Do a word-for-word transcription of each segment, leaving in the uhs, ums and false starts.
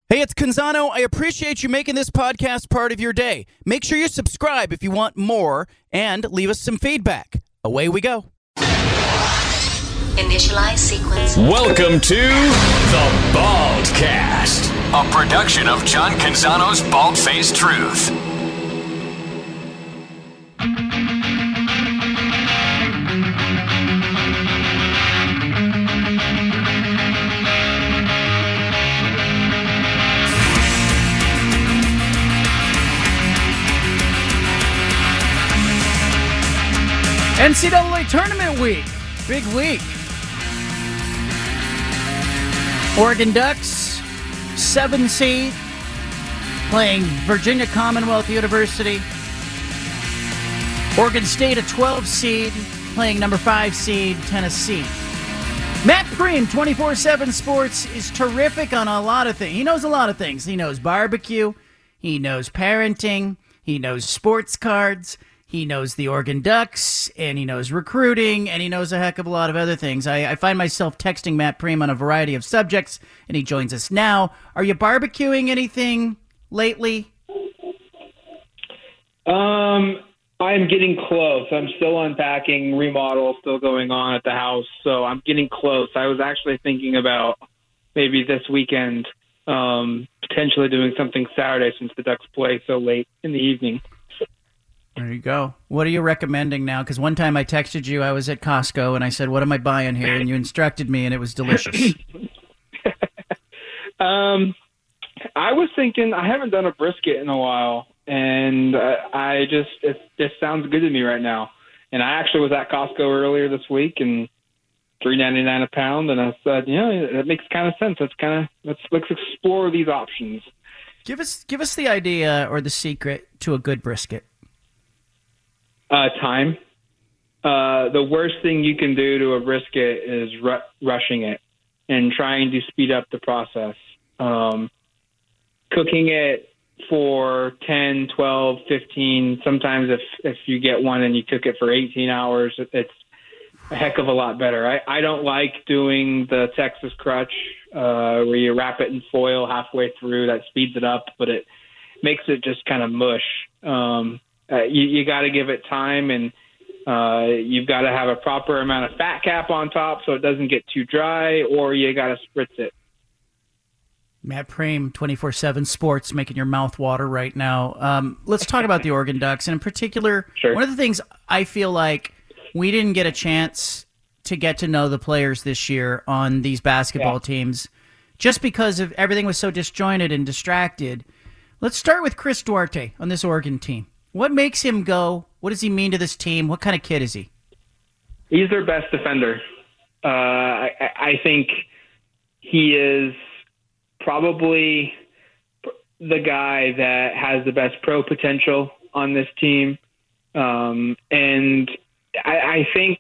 Hey, it's Canzano. I appreciate you making this podcast part of your day. Make sure you subscribe if you want more and leave us some feedback. Away we go. Initialize sequence. Welcome to The Baldcast, a production of John Canzano's Bald-Faced Truth. N C double A Tournament Week. Big week. Oregon Ducks, seven seed, playing Virginia Commonwealth University. Oregon State, a twelve seed, playing number five seed, Tennessee. Matt Prehm, twenty-four seven Sports, is terrific on a lot of things. He knows a lot of things. He knows barbecue. He knows parenting. He knows sports cards. He knows the Oregon Ducks, and he knows recruiting, and he knows a heck of a lot of other things. I, I find myself texting Matt Prehm on a variety of subjects, and he joins us now. Are you barbecuing anything lately? Um, I'm getting close. I'm still unpacking, remodel still going on at the house, so I'm getting close. I was actually thinking about maybe this weekend um, potentially doing something Saturday since the Ducks play so late in the evening. There you go. What are you recommending now? Because one time I texted you, I was at Costco, and I said, what am I buying here? And you instructed me, and it was delicious. um, I was thinking, I haven't done a brisket in a while, and uh, I just, it just sounds good to me right now. And I actually was at Costco earlier this week, and three ninety-nine a pound, and I said, you know, that makes kind of sense. Let's kind of, let's, let's explore these options. Give us, give us the idea or the secret to a good brisket. Uh, time. Uh, the worst thing you can do to a brisket is ru- rushing it and trying to speed up the process. Um, cooking it for ten, twelve, fifteen, sometimes if, if you get one and you cook it for eighteen hours, it's a heck of a lot better. I, I don't like doing the Texas crutch uh, where you wrap it in foil halfway through. That speeds it up, but it makes it just kind of mush. Um, Uh, you you got to give it time, and uh, you've got to have a proper amount of fat cap on top so it doesn't get too dry, or you got to spritz it. Matt Prehm, twenty-four seven Sports, making your mouth water right now. Um, let's talk about the Oregon Ducks, and in particular, Sure. one of the things I feel like we didn't get a chance to get to know the players this year on these basketball Yeah. teams, just because of everything was so disjointed and distracted. Let's start with Chris Duarte on this Oregon team. What makes him go? What does he mean to this team? What kind of kid is he? He's their best defender. Uh, I, I think he is probably the guy that has the best pro potential on this team. Um, and I, I think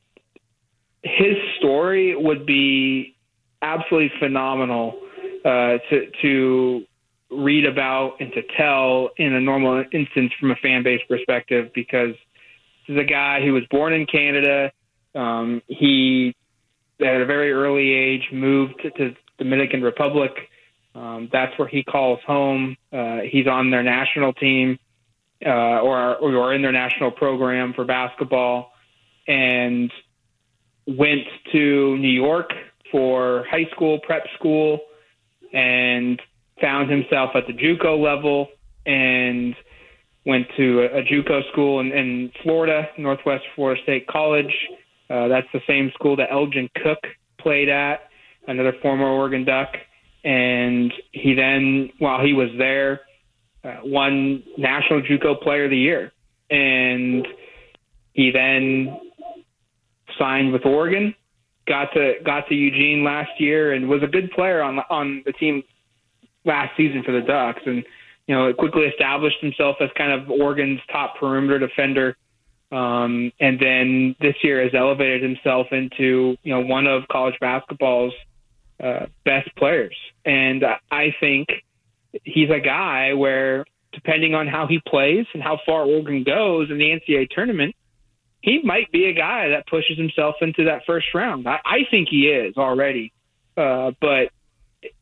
his story would be absolutely phenomenal uh, to to read about and to tell in a normal instance from a fan base perspective, because this is a guy who was born in Canada. Um, he, at a very early age, moved to, to Dominican Republic. Um, that's where he calls home. Uh, he's on their national team uh, or, or in their national program for basketball, and went to New York for high school, prep school, and found himself at the JUCO level and went to a, a JUCO school in, in Florida, Northwest Florida State College. Uh, that's the same school that Elgin Cook played at, another former Oregon Duck. And he then, while he was there, uh, won National JUCO Player of the Year. And he then signed with Oregon, got to got to Eugene last year, and was a good player on on the team last season for the Ducks, and you know, quickly established himself as kind of Oregon's top perimeter defender, um, and then this year has elevated himself into you know one of college basketball's uh, best players. And I think he's a guy where, depending on how he plays and how far Oregon goes in the N C double A tournament, he might be a guy that pushes himself into that first round. I, I think he is already, uh, but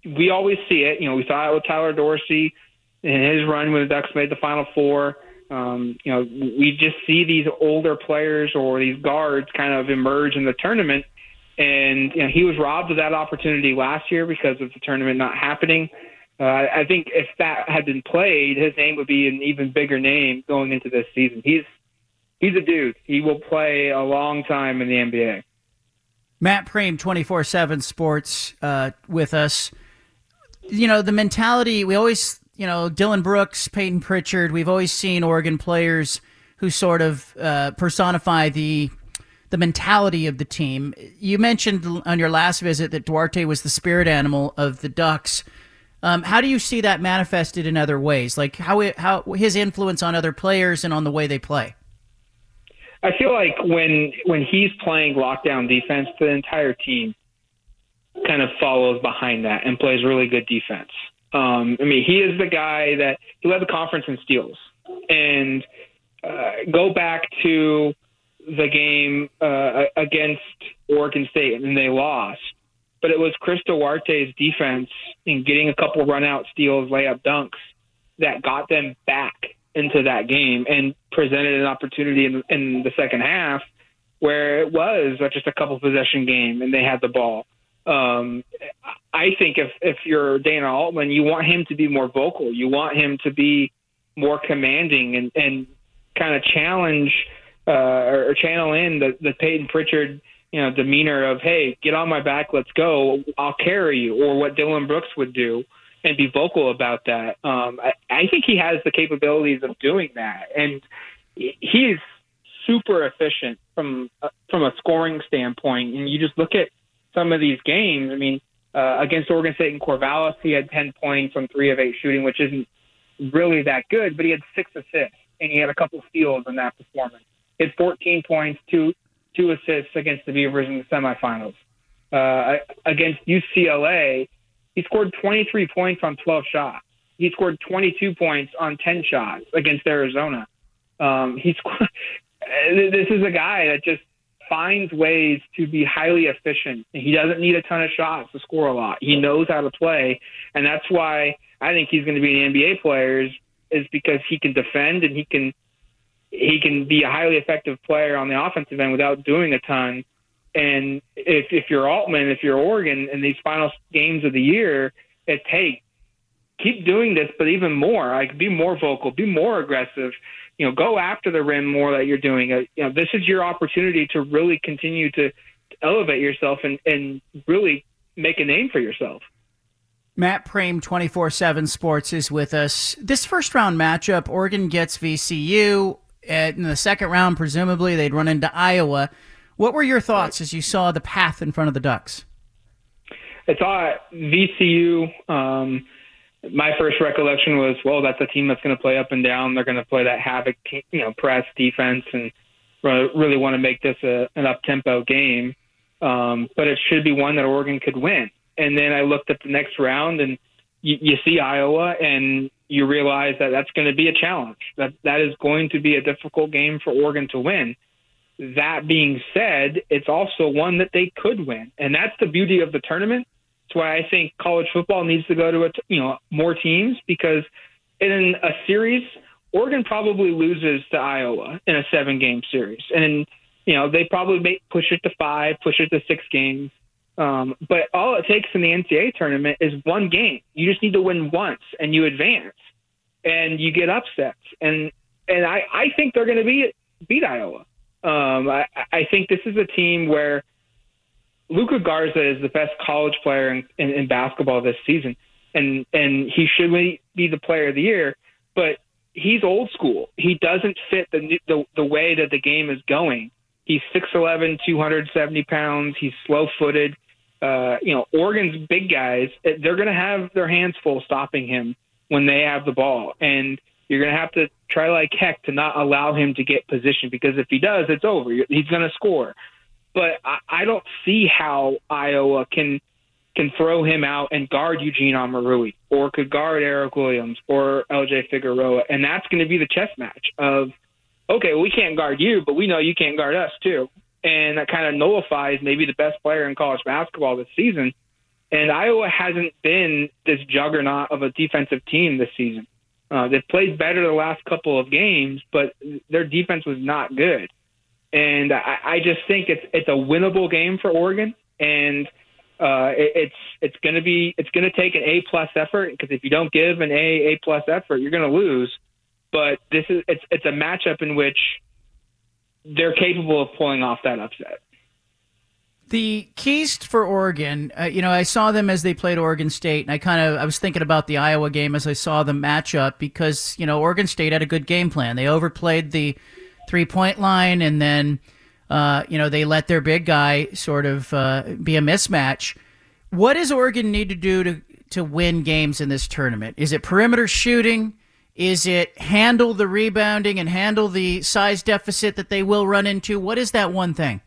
we always see it. You know, we saw it with Tyler Dorsey in his run when the Ducks made the Final Four. Um, you know, we just see these older players or these guards kind of emerge in the tournament. And, you know, he was robbed of that opportunity last year because of the tournament not happening. Uh, I think if that had been played, his name would be an even bigger name going into this season. He's he's a dude. He will play a long time in the N B A. Matt Prehm, twenty-four seven Sports, uh, with us. You know, the mentality, we always, you know, Dylan Brooks, Peyton Pritchard, we've always seen Oregon players who sort of uh, personify the the mentality of the team. You mentioned on your last visit that Duarte was the spirit animal of the Ducks. Um, how do you see that manifested in other ways? Like how it, how his influence on other players and on the way they play? I feel like when when he's playing lockdown defense, the entire team kind of follows behind that and plays really good defense. Um, I mean, he is the guy that he led the conference in steals. And uh, go back to the game uh, against Oregon State, and they lost. But it was Chris Duarte's defense in getting a couple run-out steals, layup dunks that got them back into that game and presented an opportunity in, in the second half where it was just a couple possession game and they had the ball. Um, I think if, if you're Dana Altman, you want him to be more vocal. You want him to be more commanding and, and kind of challenge uh, or, or channel in the, the Peyton Pritchard, you know, demeanor of, hey, get on my back, let's go, I'll carry you, or what Dylan Brooks would do, and be vocal about that. Um, I, I think he has the capabilities of doing that, and he is super efficient from uh, from a scoring standpoint. And you just look at some of these games. I mean, uh, against Oregon State and Corvallis, he had ten points on three of eight shooting, which isn't really that good, but he had six assists, and he had a couple steals in that performance. He had fourteen points, two two assists against the Beavers in the semifinals. Uh, against U C L A, he scored twenty-three points on twelve shots. He scored twenty-two points on ten shots against Arizona. Um, he's this is a guy that just finds ways to be highly efficient. He doesn't need a ton of shots to score a lot. He knows how to play, and that's why I think he's going to be an N B A player, is, is because he can defend and he can he can be a highly effective player on the offensive end without doing a ton. And if if you're Altman, if you're Oregon in these final games of the year, it's, hey, keep doing this, but even more, like be more vocal, be more aggressive, you know, go after the rim more that you're doing. Uh, you know, this is your opportunity to really continue to elevate yourself and, and really make a name for yourself. Matt Prehm, twenty-four seven Sports, is with us. This first round matchup, Oregon gets V C U. In the second round, presumably, they'd run into Iowa. What were your thoughts as you saw the path in front of the Ducks? I thought V C U, um, my first recollection was, well, that's a team that's going to play up and down. They're going to play that havoc, you know, press defense and really want to make this a, an up-tempo game. Um, but it should be one that Oregon could win. And then I looked at the next round, and you, you see Iowa, and you realize that that's going to be a challenge. That that is going to be a difficult game for Oregon to win. That being said, it's also one that they could win, and that's the beauty of the tournament. That's why I think college football needs to go to a, you know more teams, because in a series, Oregon probably loses to Iowa in a seven-game series, and you know they probably may push it to five, push it to six games. Um, but all it takes in the N C double A tournament is one game. You just need to win once, and you advance, and you get upsets. And and I, I think they're going to beat beat Iowa. Um, I, I think this is a team where Luka Garza is the best college player in, in, in basketball this season, and and he should be the player of the year. But he's old school. He doesn't fit the the, the way that the game is going. He's six eleven, two hundred seventy pounds. He's slow-footed. Uh, you know, Oregon's big guys, they're going to have their hands full stopping him when they have the ball. And you're going to have to try like heck to not allow him to get position, because if he does, it's over. He's going to score. But I, I don't see how Iowa can can throw him out and guard Eugene Omoruyi, or could guard Eric Williams or L J Figueroa. And that's going to be the chess match of, okay, well, we can't guard you, but we know you can't guard us too. And that kind of nullifies maybe the best player in college basketball this season. And Iowa hasn't been this juggernaut of a defensive team this season. Uh, they've played better the last couple of games, but their defense was not good. And I, I just think it's it's a winnable game for Oregon, and uh, it, it's it's going to be it's going to take an A plus effort, because if you don't give an A A plus effort, you're going to lose. But this is it's it's a matchup in which they're capable of pulling off that upset. The keys for Oregon, uh, you know, I saw them as they played Oregon State, and I kind of I was thinking about the Iowa game as I saw the matchup, because, you know, Oregon State had a good game plan. They overplayed the three-point line, and then, uh, you know, they let their big guy sort of uh, be a mismatch. What does Oregon need to do to, to win games in this tournament? Is it perimeter shooting? Is it handle the rebounding and handle the size deficit that they will run into? What is that one thing?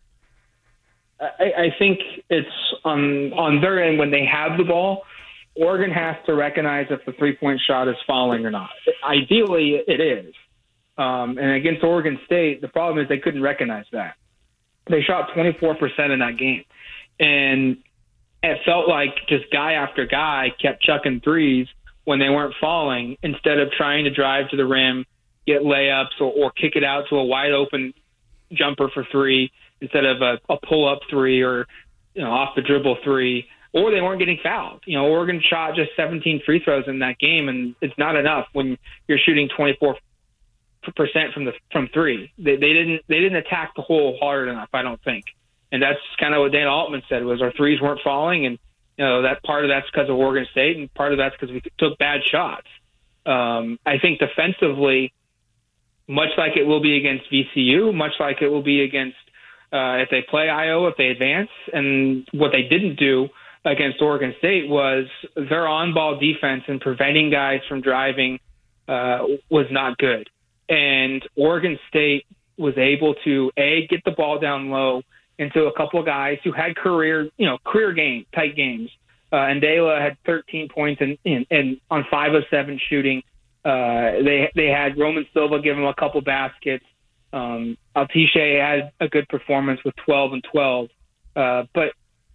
I, I think it's on on their end when they have the ball. Oregon has to recognize if the three-point shot is falling or not. Ideally, it is. Um, and against Oregon State, the problem is they couldn't recognize that. They shot twenty-four percent in that game. And it felt like just guy after guy kept chucking threes when they weren't falling, instead of trying to drive to the rim, get layups, or, or kick it out to a wide-open jumper for three instead of a, a pull-up three, or, you know, off the dribble three, or they weren't getting fouled. You know, Oregon shot just seventeen free throws in that game, and it's not enough when you're shooting twenty-four percent from the from three. They, they didn't they didn't attack the hole hard enough, I don't think. And that's kind of what Dan Altman said, was our threes weren't falling, and you know that part of that's because of Oregon State, and part of that's because we took bad shots. Um, I think defensively, much like it will be against V C U, much like it will be against uh, if they play Iowa, if they advance, and what they didn't do against Oregon State was their on-ball defense and preventing guys from driving uh, was not good. And Oregon State was able to, A, get the ball down low into a couple of guys who had career, you know, career game, tight games. Uh, and Andela had thirteen points and in, in, in, on five of seven shooting. Uh, they they had Roman Silva give them a couple baskets. Um, Altishe had a good performance with twelve and twelve. Uh, but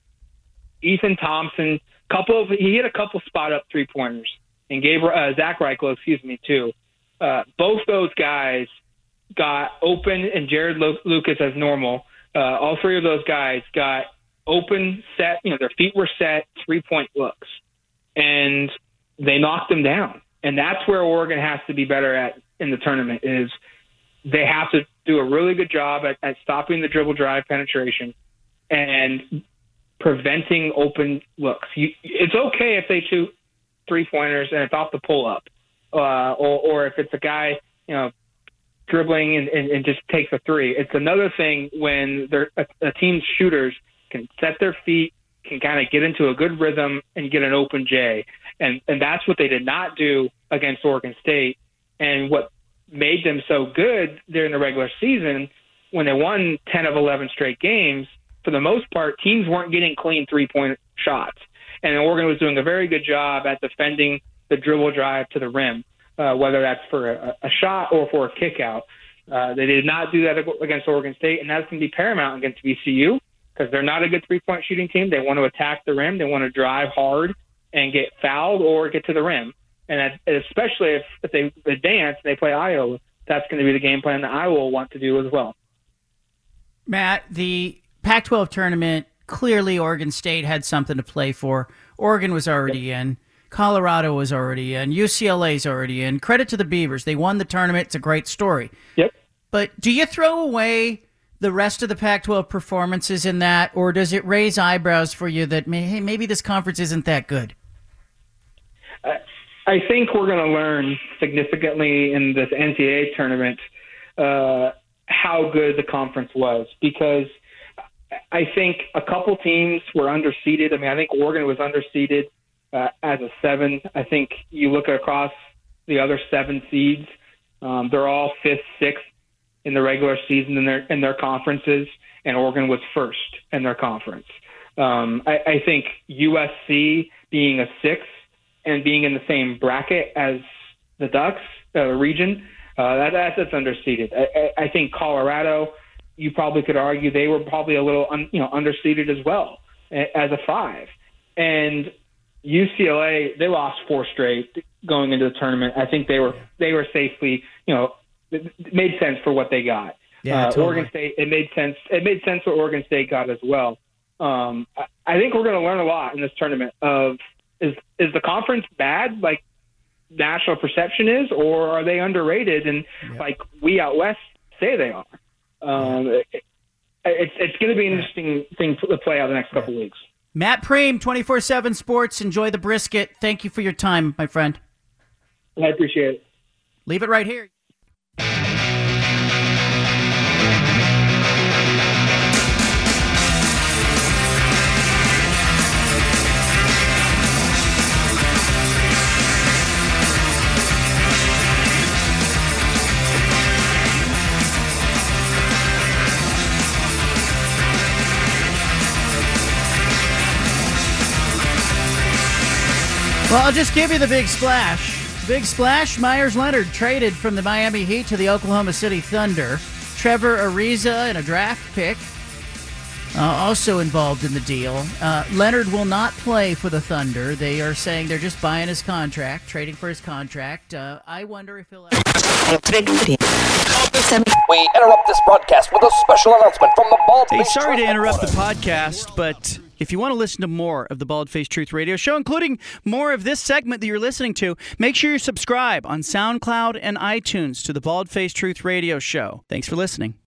Ethan Thompson, couple of he hit a couple spot up three pointers, and Gabriel uh, Zach Reichel, excuse me, too. Uh, both those guys got open, and Jared Lucas as normal. Uh, all three of those guys got open, set, you know, their feet were set, three-point looks, and they knocked them down. And that's where Oregon has to be better at in the tournament, is they have to do a really good job at, at stopping the dribble drive penetration and preventing open looks. You, it's okay if they shoot three-pointers and it's off the pull-up, uh, or, or if it's a guy, you know, dribbling and, and, and just takes a three. It's another thing when they're, a, a team's shooters can set their feet, can kind of get into a good rhythm and get an open J. And, and that's what they did not do against Oregon State. And what made them so good during the regular season, when they won ten of eleven straight games, for the most part, teams weren't getting clean three-point shots. And Oregon was doing a very good job at defending the dribble drive to the rim, uh, whether that's for a, a shot or for a kick out. Uh, they did not do that against Oregon State, and that's going to be paramount against V C U, because they're not a good three-point shooting team. They want to attack the rim. They want to drive hard and get fouled or get to the rim. And that, especially if, if they advance and they play Iowa, that's going to be the game plan that Iowa will want to do as well. Matt, the Pac twelve tournament, clearly Oregon State had something to play for. Oregon was already in. Colorado was already in. U C L A's already in. Credit to the Beavers. They won the tournament. It's a great story. Yep. But do you throw away the rest of the Pac twelve performances in that, or does it raise eyebrows for you that, hey, maybe this conference isn't that good? Uh, I think we're going to learn significantly in this N C double A tournament uh, how good the conference was, because I think a couple teams were underseeded. I mean, I think Oregon was underseeded uh, as a seven. I think you look across the other seven seeds, um, they're all fifth, sixth in the regular season in their in their conferences, and Oregon was first in their conference. Um, I, I think U S C being a sixth and being in the same bracket as the Ducks, uh, the region, uh, that, that's underseeded. I, I think Colorado, you probably could argue they were probably a little un, you know underseeded as well as a five. And U C L A, they lost four straight going into the tournament. I think they were they were safely, you know, it made sense for what they got. Yeah, uh, totally. Oregon State, it made sense. It made sense what Oregon State got as well. Um, I, I think we're going to learn a lot in this tournament. Of is is the conference bad, like national perception is, or are they underrated and yeah. like we out west say they are? Um, yeah. it, it's it's going to be an interesting thing to play out the next couple of weeks. Matt Prehm, twenty-four seven Sports. Enjoy the brisket. Thank you for your time, my friend. I appreciate it. Leave it right here. Well, I'll just give you the big splash. Big splash, Myers Leonard traded from the Miami Heat to the Oklahoma City Thunder. Trevor Ariza in a draft pick, uh, also involved in the deal. Uh, Leonard will not play for the Thunder. They are saying they're just buying his contract, trading for his contract. Uh, I wonder if he'll ever... We interrupt this broadcast with a special announcement from the Bald Hey, Face sorry to Truth interrupt the Headquarters. podcast, but if you want to listen to more of the Bald Face Truth Radio Show, including more of this segment that you're listening to, make sure you subscribe on SoundCloud and iTunes to the Bald Face Truth Radio Show. Thanks for listening.